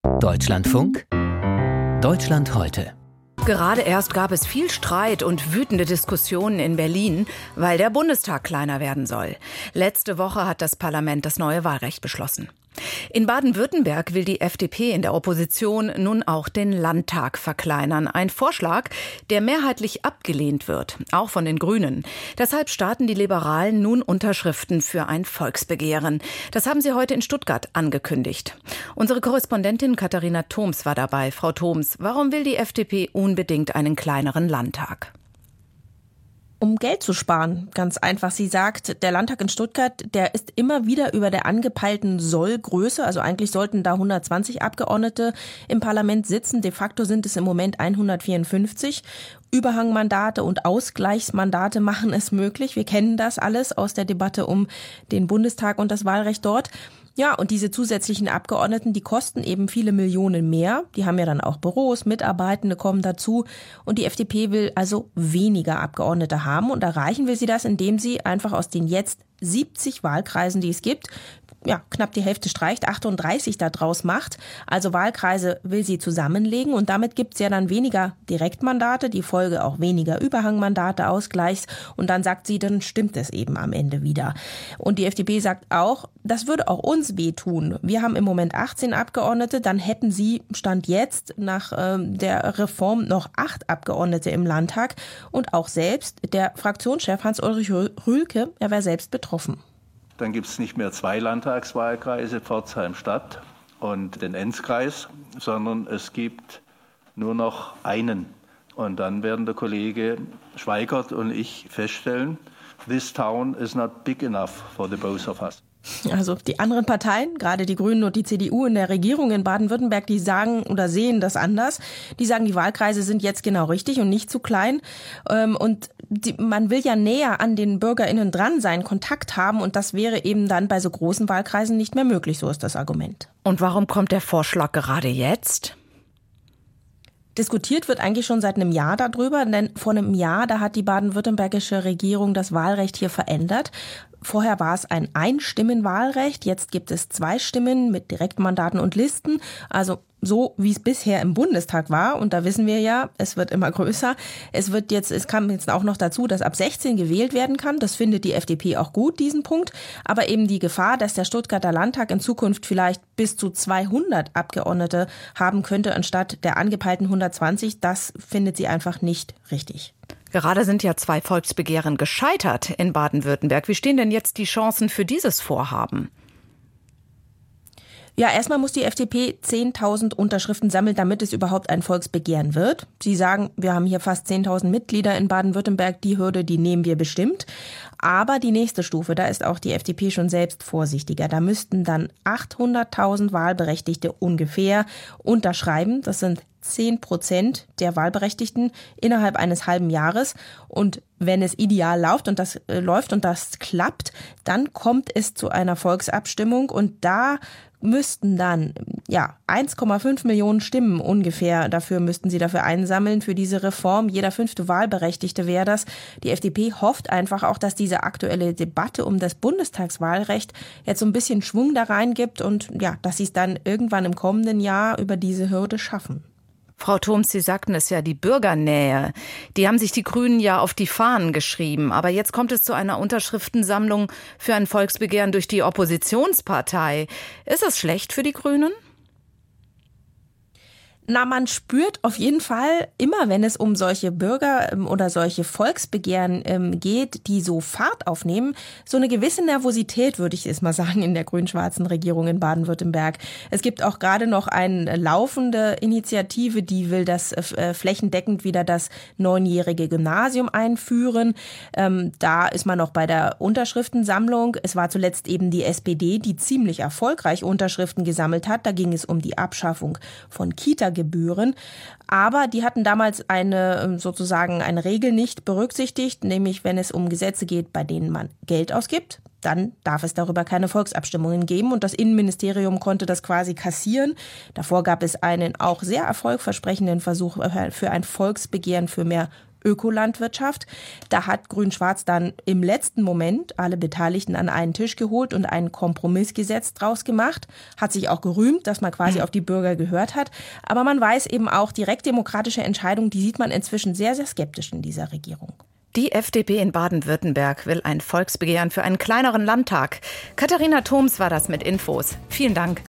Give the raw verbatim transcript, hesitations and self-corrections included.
Deutschlandfunk, Deutschland heute. Gerade erst gab es viel Streit und wütende Diskussionen in Berlin, weil der Bundestag kleiner werden soll. Letzte Woche hat das Parlament das neue Wahlrecht beschlossen. In Baden-Württemberg will die F D P in der Opposition nun auch den Landtag verkleinern. Ein Vorschlag, der mehrheitlich abgelehnt wird, auch von den Grünen. Deshalb starten die Liberalen nun Unterschriften für ein Volksbegehren. Das haben sie heute in Stuttgart angekündigt. Unsere Korrespondentin Katharina Thoms war dabei. Frau Thoms, warum will die F D P unbedingt einen kleineren Landtag? Um Geld zu sparen, ganz einfach. Sie sagt, der Landtag in Stuttgart, der ist immer wieder über der angepeilten Sollgröße. Also eigentlich sollten da hundertzwanzig Abgeordnete im Parlament sitzen. De facto sind es im Moment hundertvierundfünfzig. Überhangmandate und Ausgleichsmandate machen es möglich. Wir kennen das alles aus der Debatte um den Bundestag und das Wahlrecht dort. Ja, und diese zusätzlichen Abgeordneten, die kosten eben viele Millionen mehr. Die haben ja dann auch Büros, Mitarbeitende kommen dazu. Und die F D P will also weniger Abgeordnete haben. Und erreichen will sie das, indem sie einfach aus den jetzt siebzig Wahlkreisen, die es gibt, ja, knapp die Hälfte streicht, achtunddreißig daraus macht. Also Wahlkreise will sie zusammenlegen und damit gibt es ja dann weniger Direktmandate, die Folge auch weniger Überhangmandate, Ausgleichs und dann sagt sie, dann stimmt es eben am Ende wieder. Und die F D P sagt auch, das würde auch uns wehtun. Wir haben im Moment achtzehn Abgeordnete, dann hätten sie Stand jetzt nach äh, der Reform noch acht Abgeordnete im Landtag und auch selbst der Fraktionschef Hans-Ulrich Rühlke, er wäre selbst betroffen. Dann gibt es nicht mehr zwei Landtagswahlkreise, Pforzheim-Stadt und den Enzkreis, sondern es gibt nur noch einen. Und dann werden der Kollege Schweigert und ich feststellen, this town is not big enough for the both of us. Also die anderen Parteien, gerade die Grünen und die C D U in der Regierung in Baden-Württemberg, die sagen oder sehen das anders. Die sagen, die Wahlkreise sind jetzt genau richtig und nicht zu klein. Und die, man will ja näher an den BürgerInnen dran sein, Kontakt haben. Und das wäre eben dann bei so großen Wahlkreisen nicht mehr möglich, so ist das Argument. Und warum kommt der Vorschlag gerade jetzt? Diskutiert wird eigentlich schon seit einem Jahr darüber, denn vor einem Jahr, da hat die baden-württembergische Regierung das Wahlrecht hier verändert. Vorher war es ein Einstimmenwahlrecht, jetzt gibt es zwei Stimmen mit Direktmandaten und Listen, also so wie es bisher im Bundestag war. Und da wissen wir ja, es wird immer größer. Es wird jetzt, es kam jetzt auch noch dazu, dass ab sechzehn gewählt werden kann. Das findet die F D P auch gut, diesen Punkt. Aber eben die Gefahr, dass der Stuttgarter Landtag in Zukunft vielleicht bis zu zweihundert Abgeordnete haben könnte, anstatt der angepeilten hundertzwanzig, das findet sie einfach nicht richtig. Gerade sind ja zwei Volksbegehren gescheitert in Baden-Württemberg. Wie stehen denn jetzt die Chancen für dieses Vorhaben? Ja, erstmal muss die F D P zehntausend Unterschriften sammeln, damit es überhaupt ein Volksbegehren wird. Sie sagen, wir haben hier fast zehntausend Mitglieder in Baden-Württemberg, die Hürde, die nehmen wir bestimmt. Aber die nächste Stufe, da ist auch die F D P schon selbst vorsichtiger. Da müssten dann achthunderttausend Wahlberechtigte ungefähr unterschreiben. Das sind zehn Prozent der Wahlberechtigten innerhalb eines halben Jahres. Und wenn es ideal läuft und das äh, läuft und das klappt, dann kommt es zu einer Volksabstimmung und da müssten dann ja eins Komma fünf Millionen Stimmen ungefähr dafür müssten sie dafür einsammeln für diese Reform. Jeder fünfte Wahlberechtigte wäre das. Die F D P hofft einfach auch, dass diese aktuelle Debatte um das Bundestagswahlrecht jetzt so ein bisschen Schwung da reingibt und ja, dass sie es dann irgendwann im kommenden Jahr über diese Hürde schaffen. Frau Thoms, Sie sagten es ja, die Bürgernähe, die haben sich die Grünen ja auf die Fahnen geschrieben. Aber jetzt kommt es zu einer Unterschriftensammlung für ein Volksbegehren durch die Oppositionspartei. Ist das schlecht für die Grünen? Na, man spürt auf jeden Fall immer, wenn es um solche Bürger- oder solche Volksbegehren geht, die so Fahrt aufnehmen, so eine gewisse Nervosität, würde ich es mal sagen, in der grün-schwarzen Regierung in Baden-Württemberg. Es gibt auch gerade noch eine laufende Initiative, die will das äh, flächendeckend wieder das neunjährige Gymnasium einführen. Ähm, da ist man noch bei der Unterschriftensammlung. Es war zuletzt eben die S P D, die ziemlich erfolgreich Unterschriften gesammelt hat. Da ging es um die Abschaffung von Kita Gebühren. Aber die hatten damals eine sozusagen eine Regel nicht berücksichtigt, nämlich wenn es um Gesetze geht, bei denen man Geld ausgibt, dann darf es darüber keine Volksabstimmungen geben. Und das Innenministerium konnte das quasi kassieren. Davor gab es einen auch sehr erfolgversprechenden Versuch für ein Volksbegehren für mehr Ökolandwirtschaft. Da hat Grün-Schwarz dann im letzten Moment alle Beteiligten an einen Tisch geholt und ein Kompromissgesetz draus gemacht. Hat sich auch gerühmt, dass man quasi auf die Bürger gehört hat. Aber man weiß eben auch, direktdemokratische Entscheidungen, die sieht man inzwischen sehr, sehr skeptisch in dieser Regierung. Die F D P in Baden-Württemberg will ein Volksbegehren für einen kleineren Landtag. Katharina Thoms war das mit Infos. Vielen Dank.